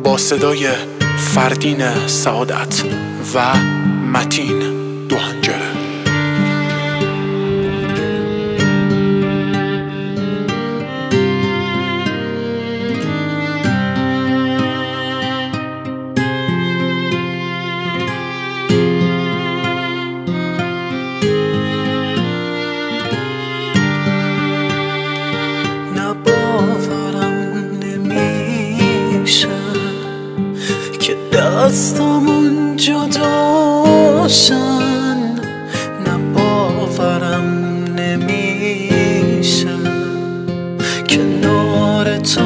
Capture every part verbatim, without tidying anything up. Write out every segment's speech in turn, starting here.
با صدای فردین سعادت و متین دوهنجره. دستامون جداشن، نه باورم نمیشه کنار تو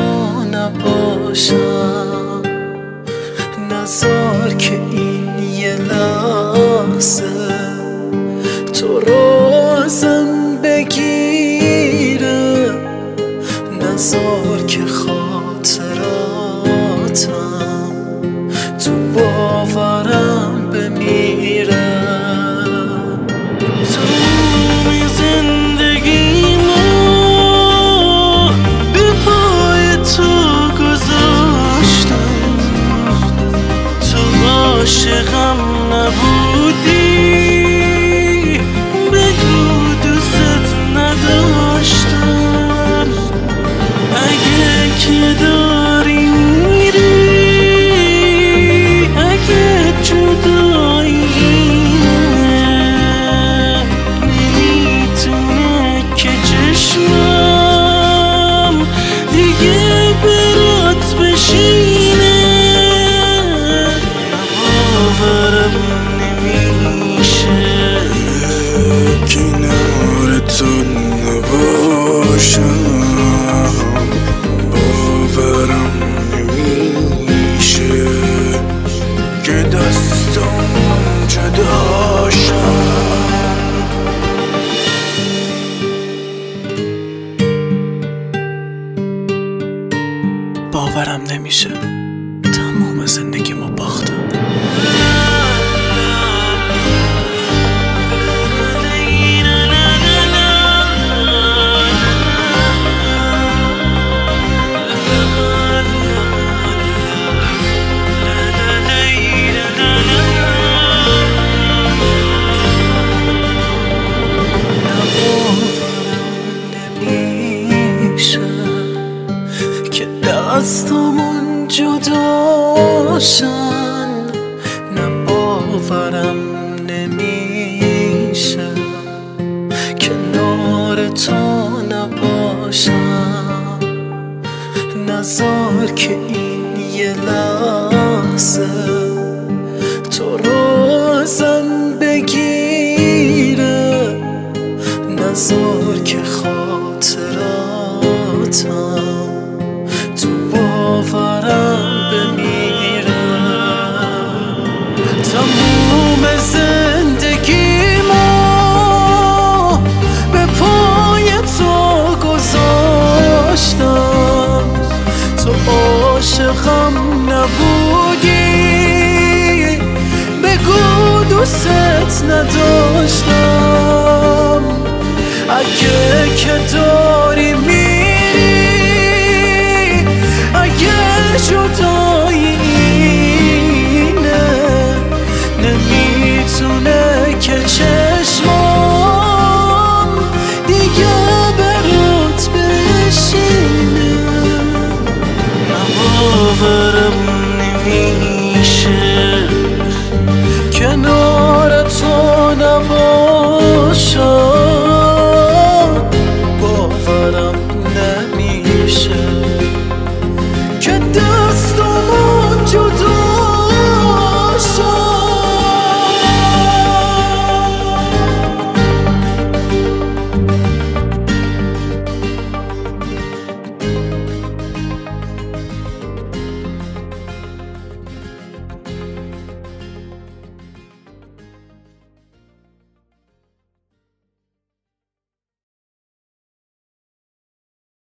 نباشم. نذار که این یه لحظه تو رو ازم بگیره، نذار که خاطراتم تو باورم بمیره. تمام زندگیمو به پای تو گذاشتم، تو عاشقم نبودی، بگو دوست نداشتم. اگه که داری باورم نمیشه که دستم جداشم. باورم نمیشه تمام زندگیمو باختم. دستامون جداشن، نه باورم نمیشه کنار تو نباشم. نذار که این یه لحظه تو رو ازم بگیره، نذار که خاطراتم تو باورم بمیره. تموم زندگیمو به پای تو گذاشتم، تو عاشقم نبودی، بگو دوست نداشتم. اگه که داری جدایی اینه، نمیتونه که چشمام دیگه برات بشینه. باورم نمیشه کنار تو نباشم.